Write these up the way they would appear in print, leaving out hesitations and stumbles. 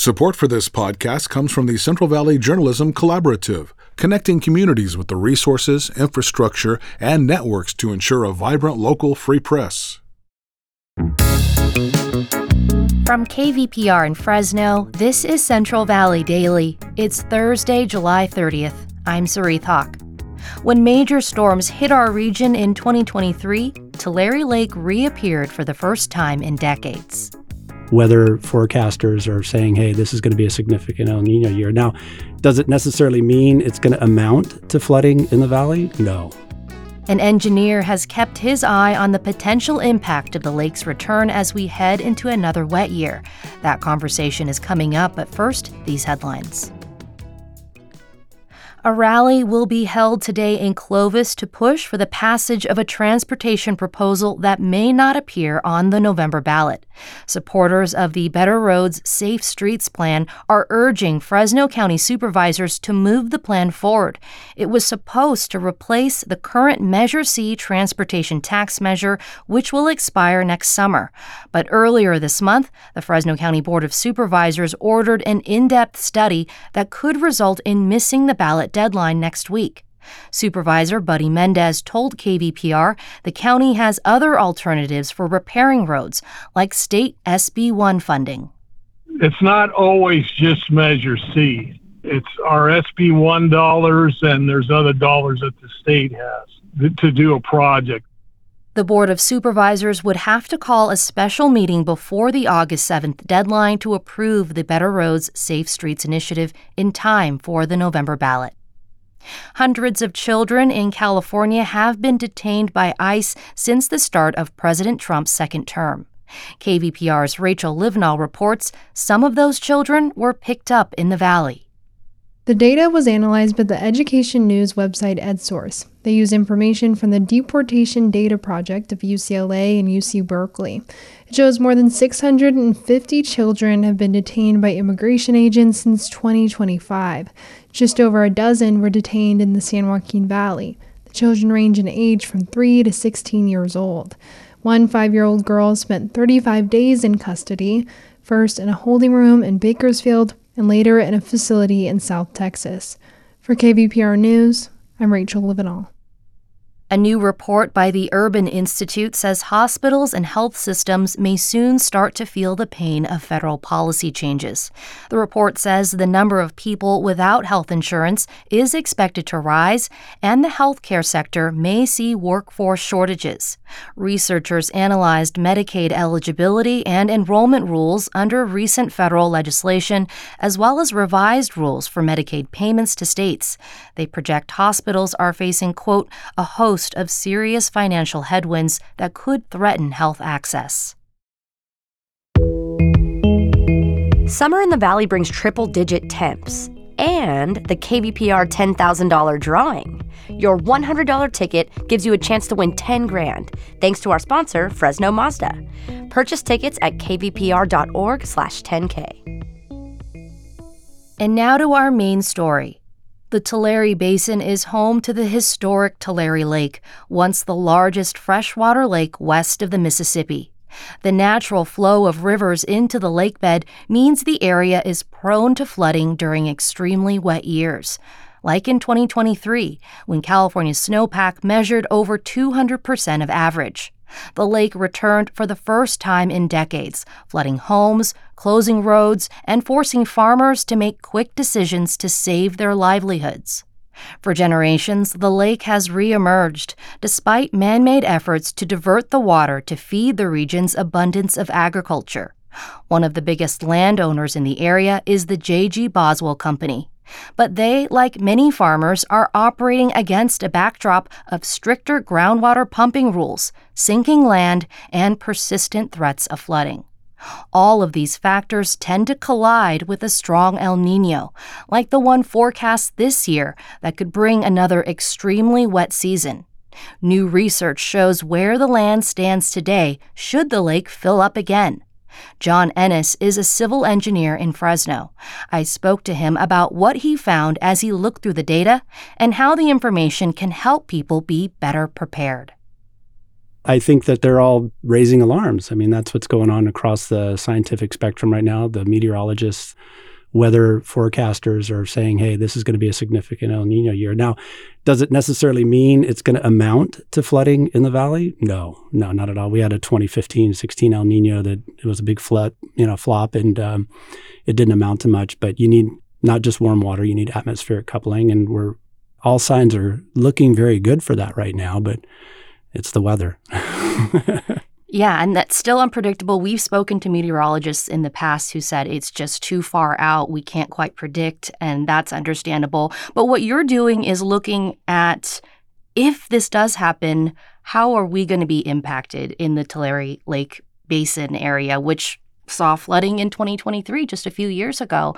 Support for this podcast comes from the Central Valley Journalism Collaborative, connecting communities with the resources, infrastructure, and networks to ensure a vibrant local free press. From KVPR in Fresno, this is Central Valley Daily. It's Thursday, July 30th. I'm Sarith Hawk. When major storms hit our region in 2023, Tulare Lake reappeared for the first time in decades. Weather forecasters are saying, hey, this is going to be a significant El Nino year. Now, does it necessarily mean it's going to amount to flooding in the valley? No. An engineer has kept his eye on the potential impact of the lake's return as we head into another wet year. That conversation is coming up, but first, these headlines. A rally will be held today in Clovis to push for the passage of a transportation proposal that may not appear on the November ballot. Supporters of the Better Roads, Safe Streets plan are urging Fresno County supervisors to move the plan forward. It was supposed to replace the current Measure C transportation tax measure, which will expire next summer. But earlier this month, the Fresno County Board of Supervisors ordered an in-depth study that could result in missing the ballot deadline next week. Supervisor Buddy Mendez told KVPR the county has other alternatives for repairing roads, like state SB 1 funding. It's not always just Measure C. It's our SB 1 dollars, and there's other dollars that the state has to do a project. The Board of Supervisors would have to call a special meeting before the August 7th deadline to approve the Better Roads, Safe Streets initiative in time for the November ballot. Hundreds of children in California have been detained by ICE since the start of President Trump's second term. KVPR's Rachel Livenall reports some of those children were picked up in the valley. The data was analyzed by the education news website EdSource. They use information from the Deportation Data Project of UCLA and UC Berkeley. It shows more than 650 children have been detained by immigration agents since 2025. Just over a dozen were detained in the San Joaquin Valley. The children range in age from 3 to 16 years old. One 5-year-old girl spent 35 days in custody, first in a holding room in Bakersfield and later in a facility in South Texas. For KVPR News, I'm Rachel Livenall. A new report by the Urban Institute says hospitals and health systems may soon start to feel the pain of federal policy changes. The report says the number of people without health insurance is expected to rise, and the healthcare sector may see workforce shortages. Researchers analyzed Medicaid eligibility and enrollment rules under recent federal legislation, as well as revised rules for Medicaid payments to states. They project hospitals are facing, quote, a host of serious financial headwinds that could threaten health access. Summer in the Valley brings triple-digit temps and the KVPR $10,000 drawing. Your $100 ticket gives you a chance to win $10,000, thanks to our sponsor, Fresno Mazda. Purchase tickets at kvpr.org/10K. And now to our main story. The Tulare Basin is home to the historic Tulare Lake, once the largest freshwater lake west of the Mississippi. The natural flow of rivers into the lakebed means the area is prone to flooding during extremely wet years, like in 2023, when California's snowpack measured over 200% of average. The lake returned for the first time in decades, flooding homes, closing roads, and forcing farmers to make quick decisions to save their livelihoods. For generations, the lake has reemerged, despite man-made efforts to divert the water to feed the region's abundance of agriculture. One of the biggest landowners in the area is the J.G. Boswell Company. But they, like many farmers, are operating against a backdrop of stricter groundwater pumping rules, sinking land, and persistent threats of flooding. All of these factors tend to collide with a strong El Nino, like the one forecast this year that could bring another extremely wet season. New research shows where the land stands today should the lake fill up again. John Ennis is a civil engineer in Fresno. I spoke to him about what he found as he looked through the data and how the information can help people be better prepared. I think that they're all raising alarms. I mean, that's what's going on across the scientific spectrum right now. The meteorologists, weather forecasters are saying, hey, this is going to be a significant El Nino year. Now, does it necessarily mean it's going to amount to flooding in the valley? No, not at all. We had a 2015-16 El Nino that it was a big flop, and it didn't amount to much. But you need not just warm water, you need atmospheric coupling, and all signs are looking very good for that right now, but it's the weather. Yeah, and that's still unpredictable. We've spoken to meteorologists in the past who said it's just too far out. We can't quite predict, and that's understandable. But what you're doing is looking at, if this does happen, how are we going to be impacted in the Tulare Lake Basin area, which saw flooding in 2023, just a few years ago.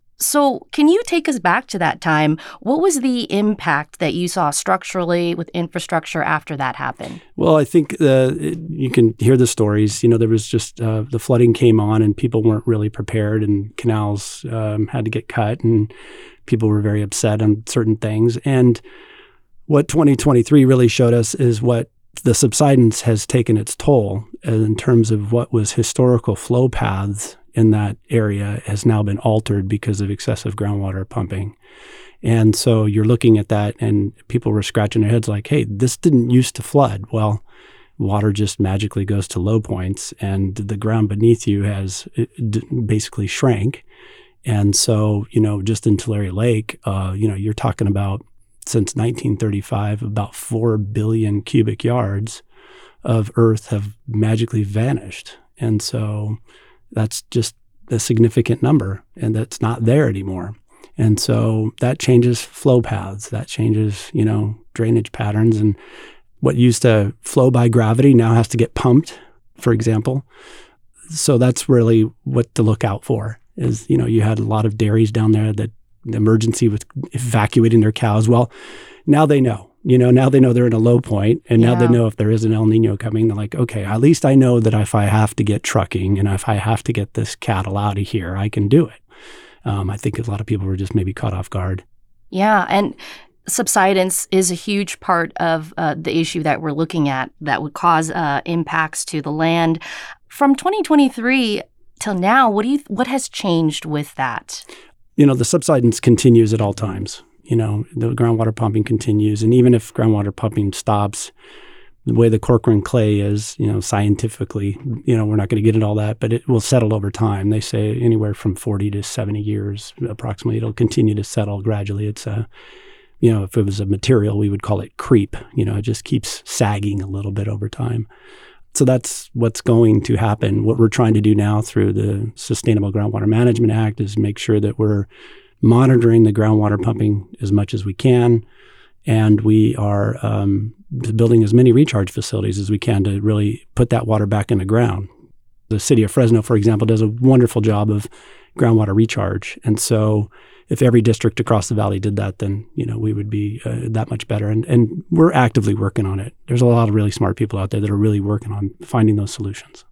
So can you take us back to that time? What was the impact that you saw structurally with infrastructure after that happened? Well, I think you can hear the stories. There was just the flooding came on and people weren't really prepared, and canals had to get cut, and people were very upset on certain things. And what 2023 really showed us is what the subsidence has taken its toll in terms of what was historical flow paths in that area has now been altered because of excessive groundwater pumping. And so you're looking at that and people were scratching their heads like, hey, this didn't used to flood. Well, water just magically goes to low points and the ground beneath you has basically shrank. And so, just in Tulare Lake, you're talking about since 1935, about 4 billion cubic yards of earth have magically vanished. And so that's just a significant number, and that's not there anymore. And so that changes flow paths, that changes, drainage patterns. And what used to flow by gravity now has to get pumped, for example. So that's really what to look out for is, you had a lot of dairies down there that the emergency with evacuating their cows. Well, now they know. Now they know they're in a low point, and now they know if there is an El Nino coming, they're like, okay, at least I know that if I have to get trucking and if I have to get this cattle out of here, I can do it. I think a lot of people were just maybe caught off guard. Yeah, and subsidence is a huge part of the issue that we're looking at that would cause impacts to the land. From 2023 till now, what has changed with that? The subsidence continues at all times. The groundwater pumping continues. And even if groundwater pumping stops, the way the Corcoran clay is, scientifically, we're not going to get into all that, but it will settle over time. They say anywhere from 40 to 70 years, approximately, it'll continue to settle gradually. It's if it was a material, we would call it creep. It just keeps sagging a little bit over time. So that's what's going to happen. What we're trying to do now through the Sustainable Groundwater Management Act is make sure that we're monitoring the groundwater pumping as much as we can. And we are building as many recharge facilities as we can to really put that water back in the ground. The city of Fresno, for example, does a wonderful job of groundwater recharge. And so if every district across the valley did that, then, we would be that much better. And we're actively working on it. There's a lot of really smart people out there that are really working on finding those solutions.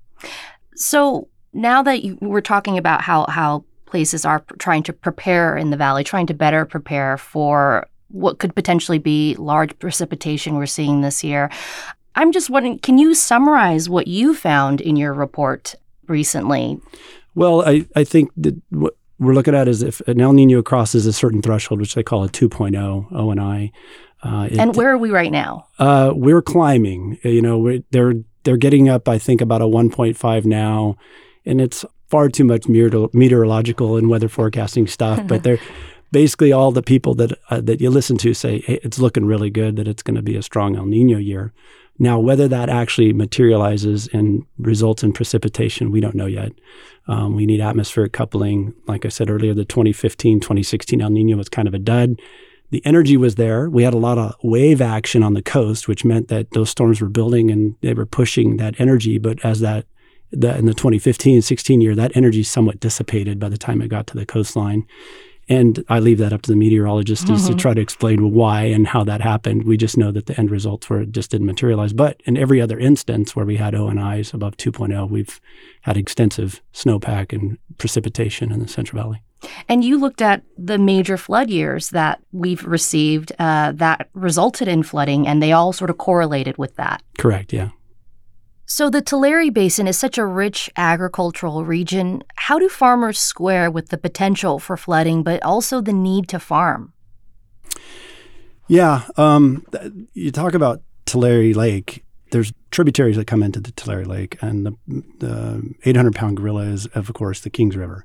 So now that we're talking about how places are trying to prepare in the valley, trying to better prepare for what could potentially be large precipitation we're seeing this year, I'm just wondering, can you summarize what you found in your report recently? Well, I think that what we're looking at is if an El Nino crosses a certain threshold, which they call a 2.0 ONI. And where are we right now? We're climbing. They're getting up, I think, about a 1.5 now, and it's far too much meteorological and weather forecasting stuff. But they're basically all the people that you listen to say, hey, it's looking really good that it's going to be a strong El Nino year. Now, whether that actually materializes and results in precipitation, we don't know yet. We need atmospheric coupling. Like I said earlier, the 2015, 2016 El Nino was kind of a dud. The energy was there. We had a lot of wave action on the coast, which meant that those storms were building and they were pushing that energy. But as in the 2015-16 year, that energy somewhat dissipated by the time it got to the coastline. And I leave that up to the meteorologists to try to explain why and how that happened. We just know that the end results just didn't materialize. But in every other instance where we had ONIs above 2.0, we've had extensive snowpack and precipitation in the Central Valley. And you looked at the major flood years that we've received that resulted in flooding, and they all sort of correlated with that. Correct, yeah. So the Tulare Basin is such a rich agricultural region. How do farmers square with the potential for flooding, but also the need to farm? Yeah, you talk about Tulare Lake. There's tributaries that come into the Tulare Lake, and the 800-pound gorilla is, of course, the Kings River.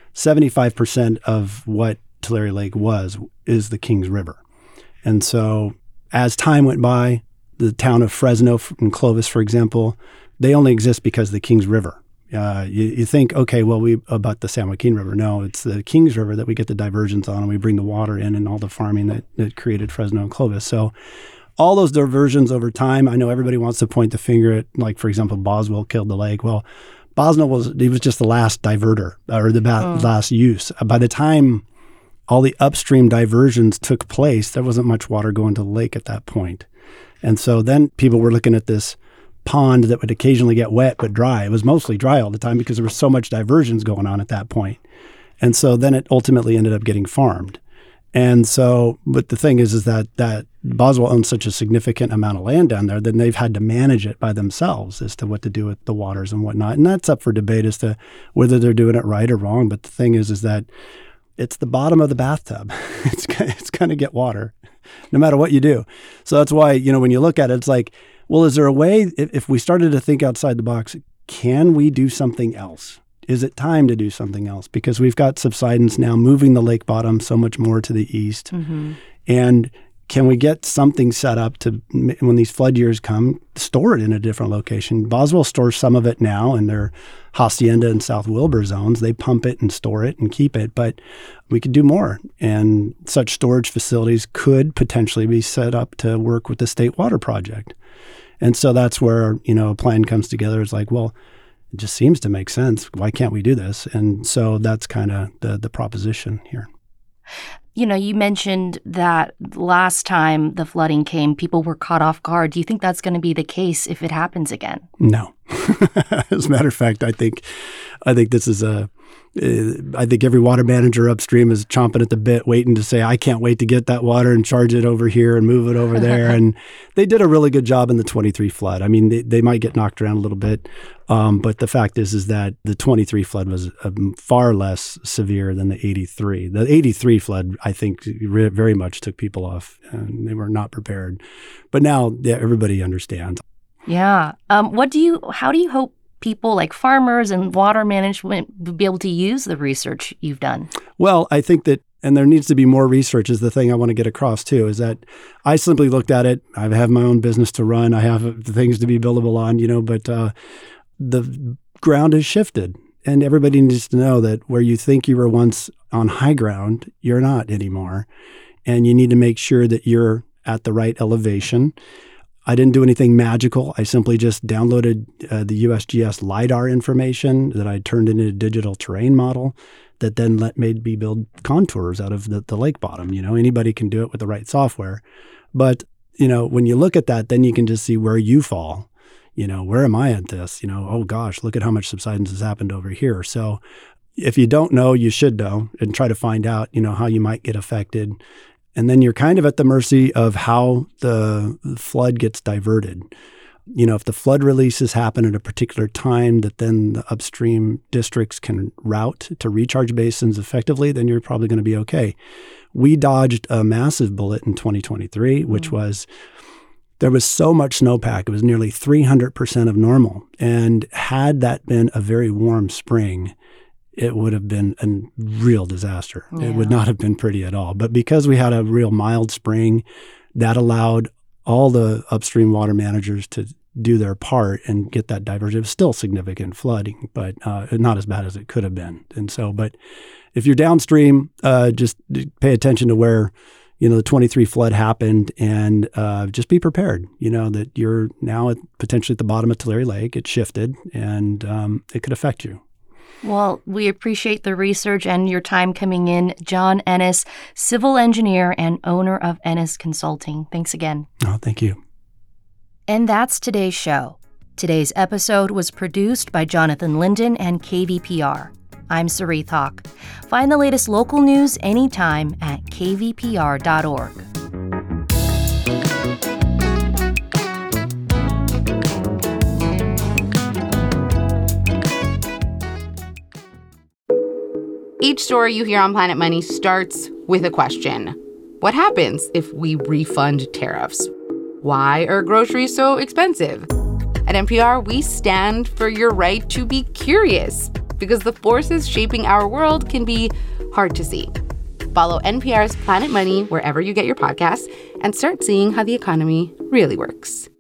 75% of what Tulare Lake is the Kings River. And so as time went by, the town of Fresno and Clovis, for example, they only exist because of the Kings River. You think, okay, well, about the San Joaquin River. No, it's the Kings River that we get the diversions on, and we bring the water in and all the farming that created Fresno and Clovis. So all those diversions over time, I know everybody wants to point the finger at, like, for example, Boswell killed the lake. Well, Boswell was just the last diverter or the last use. By the time all the upstream diversions took place, there wasn't much water going to the lake at that point. And so then people were looking at this pond that would occasionally get wet but dry. It was mostly dry all the time because there was so much diversions going on at that point. And so then it ultimately ended up getting farmed. And so, but the thing is that Boswell owns such a significant amount of land down there, then they've had to manage it by themselves as to what to do with the waters and whatnot. And that's up for debate as to whether they're doing it right or wrong. But the thing is that it's the bottom of the bathtub. It's going to get water no matter what you do. So that's why, when you look at it, it's like, well, is there a way, if we started to think outside the box, can we do something else? Is it time to do something else? Because we've got subsidence now moving the lake bottom so much more to the east. Mm-hmm. And can we get something set up to, when these flood years come, store it in a different location? Boswell stores some of it now in their Hacienda and South Wilbur zones. They pump it and store it and keep it, but we could do more. And such storage facilities could potentially be set up to work with the State Water Project. And so that's where, a plan comes together. It's like, well, it just seems to make sense. Why can't we do this? And so that's kind of the proposition here. You mentioned that last time the flooding came, people were caught off guard. Do you think that's going to be the case if it happens again? No. As a matter of fact, I think this is I think every water manager upstream is chomping at the bit, waiting to say, I can't wait to get that water and charge it over here and move it over there. And they did a really good job in the 23 flood. I mean, they might get knocked around a little bit, but the fact is that the 23 flood was far less severe than the 83. The 83 flood, I think, very much took people off, and they were not prepared. But now everybody understands. Yeah. How do you hope people like farmers and water management will be able to use the research you've done? Well, I think that, and there needs to be more research, is the thing I want to get across too, is that I simply looked at it. I have my own business to run. I have things to be buildable on, but the ground has shifted. And everybody needs to know that where you think you were once on high ground, you're not anymore. And you need to make sure that you're at the right elevation. I didn't do anything magical. I simply just downloaded the USGS LIDAR information that I turned into a digital terrain model that then made me build contours out of the lake bottom. Anybody can do it with the right software. But, when you look at that, then you can just see where you fall. Where am I at this? Oh gosh, look at how much subsidence has happened over here. So if you don't know, you should know and try to find out, how you might get affected. And then you're kind of at the mercy of how the flood gets diverted. If the flood releases happen at a particular time that then the upstream districts can route to recharge basins effectively, then you're probably going to be okay. We dodged a massive bullet in 2023, which was there was so much snowpack. It was nearly 300% of normal. And had that been a very warm spring, it would have been a real disaster. Yeah. It would not have been pretty at all. But because we had a real mild spring, that allowed all the upstream water managers to do their part and get that diversion. It was still significant flooding, but not as bad as it could have been. And so, but if you're downstream, just pay attention to where, the 23 flood happened, and just be prepared, that you're now potentially at the bottom of Tulare Lake. It shifted, and it could affect you. Well, we appreciate the research and your time coming in. John Ennis, civil engineer and owner of Ennis Consulting. Thanks again. Oh, thank you. And that's today's show. Today's episode was produced by Jonathan Linden and KVPR. I'm Sarith Hawk. Find the latest local news anytime at kvpr.org. Each story you hear on Planet Money starts with a question. What happens if we refund tariffs? Why are groceries so expensive? At NPR, we stand for your right to be curious, because the forces shaping our world can be hard to see. Follow NPR's Planet Money wherever you get your podcasts and start seeing how the economy really works.